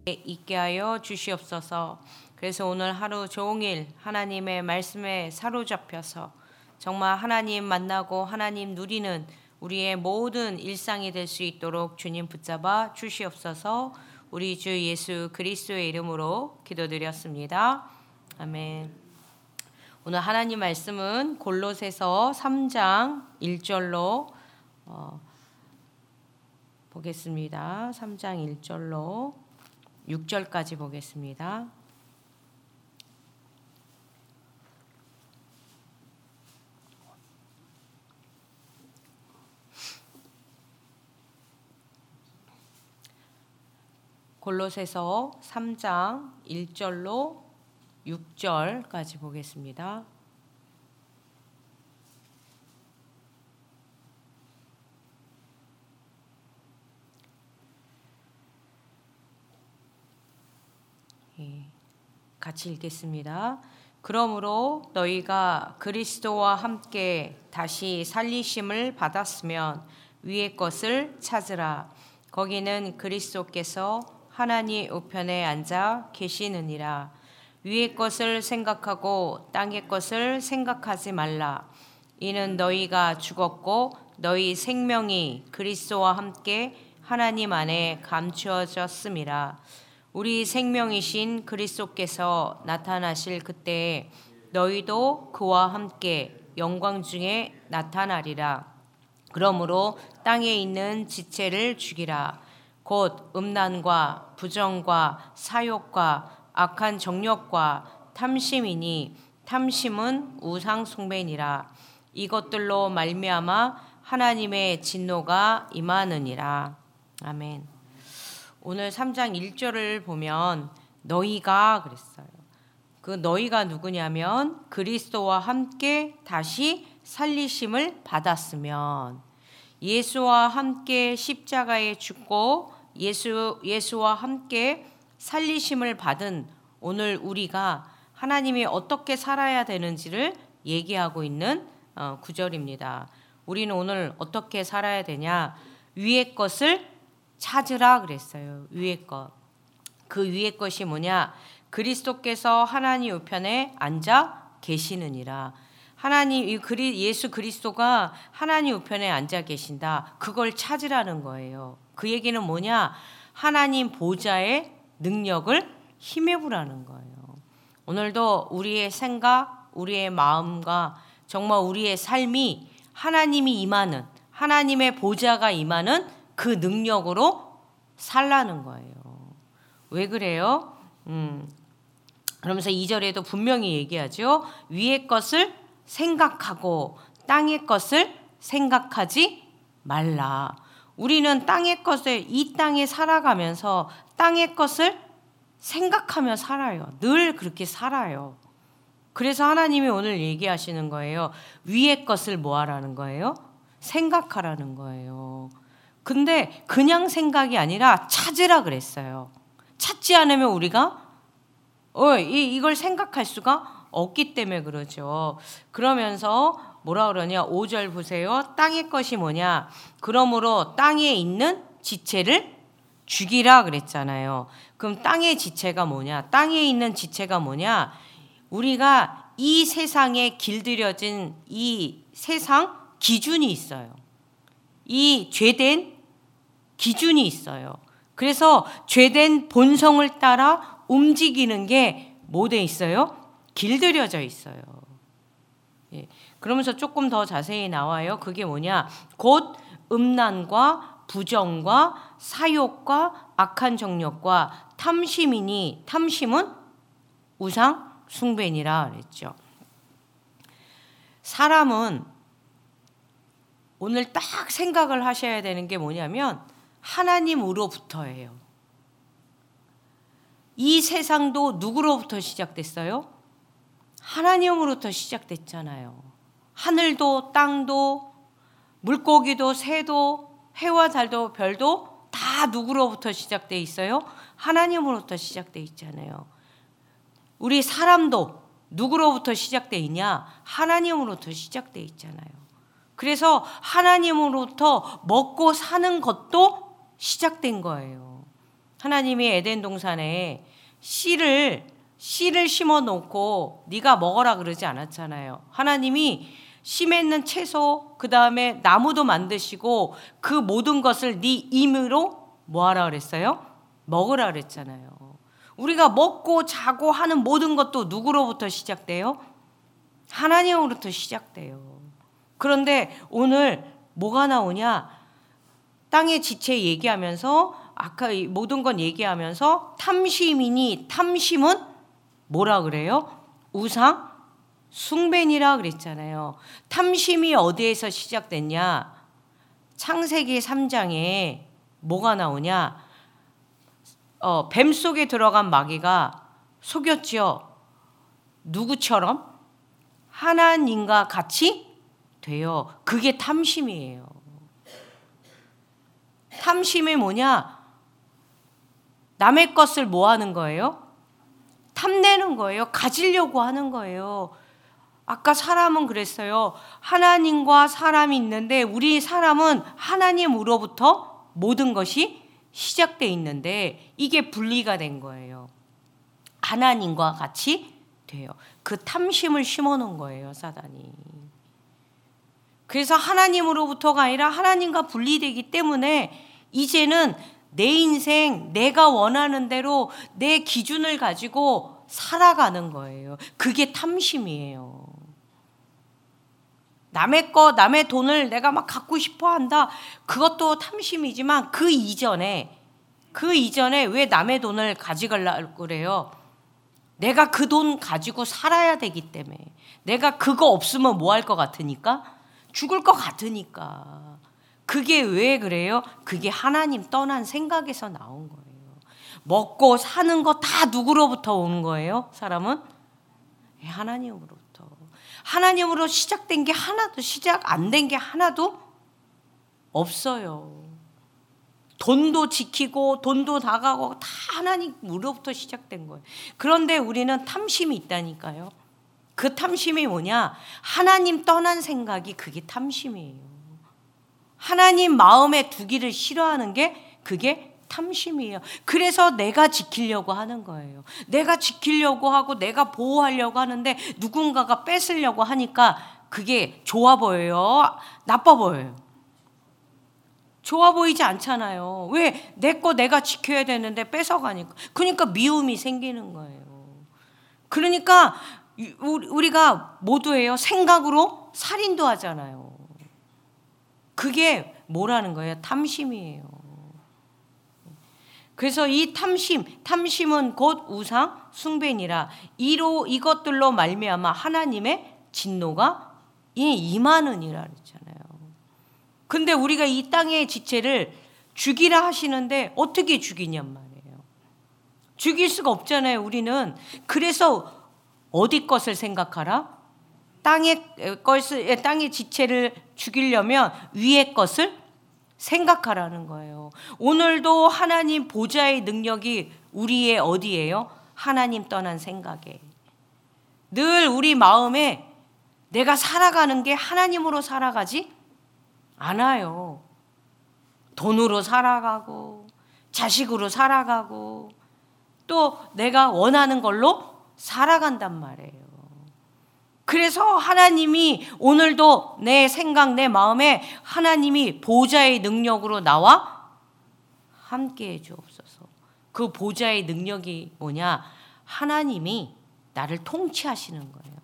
있게 하여 주시옵소서. 그래서 오늘 하루 종일 하나님의 말씀에 사로잡혀서 정말 하나님 만나고 하나님 누리는 우리의 모든 일상이 될 수 있도록 주님 붙잡아 주시옵소서. 우리 주 예수 그리스도의 이름으로 기도드렸습니다. 아멘. 오늘 하나님 말씀은 골로새서 3장 1절로 보겠습니다. 3장 1절로 6절까지 보겠습니다. 골로새서 3장 1절로 6절까지 보겠습니다. 같이 읽겠습니다. 그러므로 너희가 그리스도와 함께 다시 살리심을 받았으면 위의 것을 찾으라. 거기는 그리스도께서 하나님 우편에 앉아 계시느니라. 위의 것을 생각하고 땅의 것을 생각하지 말라. 이는 너희가 죽었고 너희 생명이 그리스도와 함께 하나님 안에 감추어졌음이라. 우리 생명이신 그리스도께서 나타나실 그때에 너희도 그와 함께 영광 중에 나타나리라. 그러므로 땅에 있는 지체를 죽이라. 곧 음란과 부정과 사욕과 악한 정욕과 탐심이니 탐심은 우상 숭배니라. 이것들로 말미암아 하나님의 진노가 임하느니라. 아멘. 오늘 3장 1절을 보면 너희가 그랬어요. 그 너희가 누구냐면 그리스도와 함께 다시 살리심을 받았으면, 예수와 함께 십자가에 죽고 예수와 함께 살리심을 받은 오늘 우리가 하나님이 어떻게 살아야 되는지를 얘기하고 있는 구절입니다. 우리는 오늘 어떻게 살아야 되냐? 위의 것을 찾으라 그랬어요. 위의 것. 그 위의 것이 뭐냐? 그리스도께서 하나님 우편에 앉아 계시느니라. 하나님 예수 그리스도가 하나님 우편에 앉아 계신다. 그걸 찾으라는 거예요. 그 얘기는 뭐냐? 하나님 보좌의 능력을 힘입으라는 거예요. 오늘도 우리의 생각, 우리의 마음과 정말 우리의 삶이 하나님이 임하는, 하나님의 보좌가 임하는 그 능력으로 살라는 거예요. 왜 그래요? 그러면서 2절에도 분명히 얘기하죠. 위의 것을 생각하고 땅의 것을 생각하지 말라. 우리는 땅의 것을, 이 땅에 살아가면서 땅의 것을 생각하며 살아요. 늘 그렇게 살아요. 그래서 하나님이 오늘 얘기하시는 거예요. 위의 것을 뭐 하라는 거예요? 생각하라는 거예요. 근데 그냥 생각이 아니라 찾으라 그랬어요. 찾지 않으면 우리가 이걸 생각할 수가 없기 때문에 그러죠. 그러면서 뭐라 그러냐? 5절 보세요. 땅의 것이 뭐냐? 그러므로 땅에 있는 지체를 죽이라 그랬잖아요. 그럼 땅의 지체가 뭐냐? 땅에 있는 지체가 뭐냐? 우리가 이 세상에 길들여진 이 세상 기준이 있어요. 이 죄된 기준이 있어요. 그래서 죄된 본성을 따라 움직이는 게 뭐 돼 있어요? 길들여져 있어요. 예. 그러면서 조금 더 자세히 나와요. 그게 뭐냐? 곧 음란과 부정과 사욕과 악한 정욕과 탐심이니 탐심은 우상 숭배니라 그랬죠. 사람은 오늘 딱 생각을 하셔야 되는 게 뭐냐면 하나님으로부터예요. 이 세상도 누구로부터 시작됐어요? 하나님으로부터 시작됐잖아요. 하늘도 땅도 물고기도 새도 해와 달도 별도 다 누구로부터 시작돼 있어요? 하나님으로부터 시작돼 있잖아요. 우리 사람도 누구로부터 시작돼 있냐? 하나님으로부터 시작돼 있잖아요. 그래서 하나님으로부터 먹고 사는 것도 시작된 거예요. 하나님이 에덴 동산에 씨를 심어 놓고 네가 먹어라 그러지 않았잖아요. 하나님이 씨 맺는 채소, 그다음에 나무도 만드시고 그 모든 것을 네 임으로 뭐 하라 그랬어요? 먹으라 그랬잖아요. 우리가 먹고 자고 하는 모든 것도 누구로부터 시작돼요? 하나님으로부터 시작돼요. 그런데 오늘 뭐가 나오냐? 땅의 지체 얘기하면서 아까 모든 건 얘기하면서 탐심이니, 탐심은 뭐라 그래요? 우상 숭배니라 그랬잖아요. 탐심이 어디에서 시작됐냐? 창세기 3장에 뭐가 나오냐? 뱀 속에 들어간 마귀가 속였지요. 누구처럼? 하나님과 같이 돼요. 그게 탐심이에요. 탐심이 뭐냐? 남의 것을 뭐 하는 거예요? 탐내는 거예요. 가지려고 하는 거예요. 아까 사람은 그랬어요. 하나님과 사람이 있는데 우리 사람은 하나님으로부터 모든 것이 시작돼 있는데 이게 분리가 된 거예요. 하나님과 같이 돼요. 그 탐심을 심어놓은 거예요, 사단이. 그래서 하나님으로부터가 아니라 하나님과 분리되기 때문에 이제는 내 인생, 내가 원하는 대로 내 기준을 가지고 살아가는 거예요. 그게 탐심이에요. 남의 거, 남의 돈을 내가 막 갖고 싶어 한다. 그것도 탐심이지만 그 이전에 왜 남의 돈을 가져가려고 그래요? 내가 그 돈 가지고 살아야 되기 때문에. 내가 그거 없으면 뭐 할 것 같으니까? 죽을 것 같으니까. 그게 왜 그래요? 그게 하나님 떠난 생각에서 나온 거예요. 먹고 사는 거 다 누구로부터 오는 거예요? 사람은? 하나님으로부터. 하나님으로 시작된 게 하나도, 시작 안 된 게 하나도 없어요. 돈도 지키고 돈도 나가고 다 하나님으로부터 시작된 거예요. 그런데 우리는 탐심이 있다니까요. 그 탐심이 뭐냐? 하나님 떠난 생각이 그게 탐심이에요. 하나님 마음에 두기를 싫어하는 게 그게 탐심이에요. 그래서 내가 지키려고 하는 거예요. 내가 지키려고 하고 내가 보호하려고 하는데 누군가가 뺏으려고 하니까 그게 좋아 보여요? 나빠 보여요? 좋아 보이지 않잖아요. 왜? 내 거 내가 지켜야 되는데 뺏어가니까. 그러니까 미움이 생기는 거예요. 그러니까 우리가 모두예요. 생각으로 살인도 하잖아요. 그게 뭐라는 거예요? 탐심이에요. 그래서 이 탐심은 곧 우상 숭배니라. 이것들로 말미암아 하나님의 진노가 임하느니라 그랬잖아요. 근데 우리가 이 땅의 지체를 죽이라 하시는데 어떻게 죽이냔 말이에요. 죽일 수가 없잖아요, 우리는. 그래서 어디 것을 생각하라? 땅의 지체를 죽이려면 위의 것을 생각하라는 거예요. 오늘도 하나님 보좌의 능력이 우리의 어디예요? 하나님 떠난 생각에. 늘 우리 마음에 내가 살아가는 게 하나님으로 살아가지 않아요. 돈으로 살아가고 자식으로 살아가고 또 내가 원하는 걸로 살아간단 말이에요. 그래서 하나님이 오늘도 내 생각, 내 마음에 하나님이 보좌의 능력으로 나와 함께 해주옵소서. 그 보좌의 능력이 뭐냐? 하나님이 나를 통치하시는 거예요.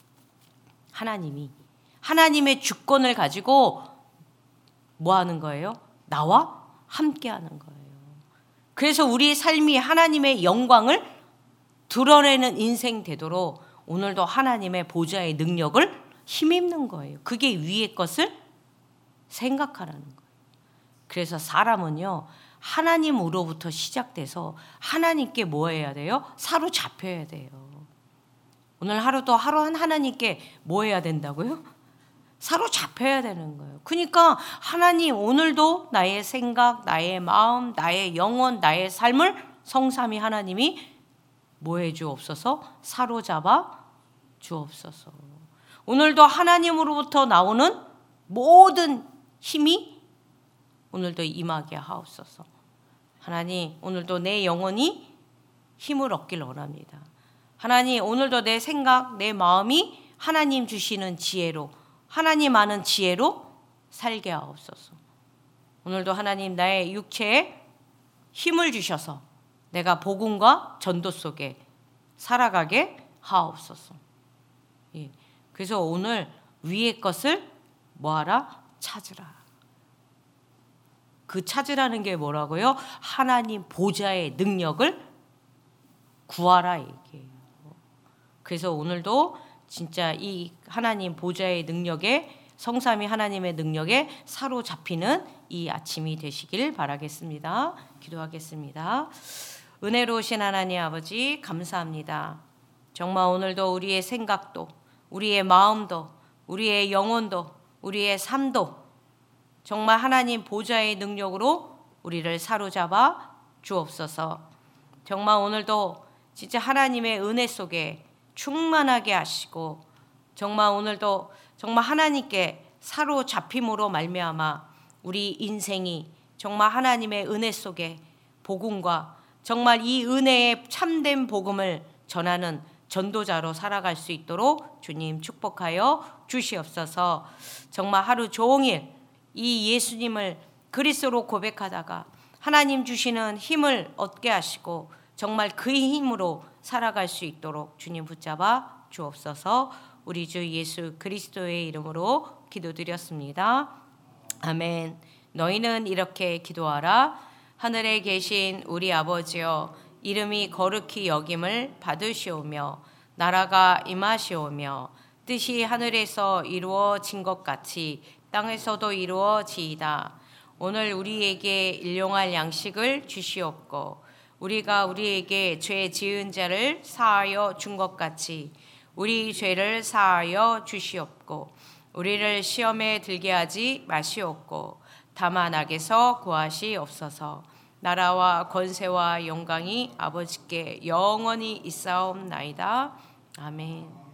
하나님의 주권을 가지고 뭐 하는 거예요? 나와 함께 하는 거예요. 그래서 우리의 삶이 하나님의 영광을 드러내는 인생 되도록 오늘도 하나님의 보좌의 능력을 힘입는 거예요. 그게 위의 것을 생각하라는 거예요. 그래서 사람은요, 하나님으로부터 시작돼서 하나님께 뭐 해야 돼요? 사로잡혀야 돼요. 오늘 하루도 하나님께 뭐 해야 된다고요? 사로잡혀야 되는 거예요. 그러니까 하나님 오늘도 나의 생각, 나의 마음, 나의 영혼, 나의 삶을 성삼위 하나님이 뭐 해 주옵소서? 사로잡아 주옵소서. 오늘도 하나님으로부터 나오는 모든 힘이 오늘도 임하게 하옵소서. 하나님, 오늘도 내 영혼이 힘을 얻길 원합니다. 하나님, 오늘도 내 생각, 내 마음이 하나님 주시는 지혜로, 하나님 아는 지혜로 살게 하옵소서. 오늘도 하나님 나의 육체에 힘을 주셔서 내가 복음과 전도 속에 살아가게 하옵소서. 예. 그래서 오늘 위의 것을 뭐하라? 찾으라. 그 찾으라는 게 뭐라고요? 하나님 보좌의 능력을 구하라 얘기해요. 그래서 오늘도 진짜 이 하나님 보좌의 능력에, 성삼위 하나님의 능력에 사로잡히는 이 아침이 되시길 바라겠습니다. 기도하겠습니다. 은혜로우신 하나님 아버지, 감사합니다. 정말 오늘도 우리의 생각도, 우리의 마음도, 우리의 영혼도, 우리의 삶도 정말 하나님 보좌의 능력으로 우리를 사로잡아 주옵소서. 정말 오늘도 진짜 하나님의 은혜 속에 충만하게 하시고, 정말 오늘도 정말 하나님께 사로잡힘으로 말미암아 우리 인생이 정말 하나님의 은혜 속에 복음과 정말 이 은혜의 참된 복음을 전하는 전도자로 살아갈 수 있도록 주님 축복하여 주시옵소서. 정말 하루 종일 이 예수님을 그리스도로 고백하다가 하나님 주시는 힘을 얻게 하시고 정말 그 힘으로 살아갈 수 있도록 주님 붙잡아 주옵소서. 우리 주 예수 그리스도의 이름으로 기도드렸습니다. 아멘. 너희는 이렇게 기도하라. 하늘에 계신 우리 아버지여, 이름이 거룩히 여김을 받으시오며 나라가 임하시오며 뜻이 하늘에서 이루어진 것 같이 땅에서도 이루어지이다. 오늘 우리에게 일용할 양식을 주시옵고 우리가 우리에게 죄 지은 자를 사하여 준 것 같이 우리 죄를 사하여 주시옵고 우리를 시험에 들게 하지 마시옵고 다만 악에서 구하시옵소서. 나라와 권세와 영광이 아버지께 영원히 있사옵나이다. 아멘.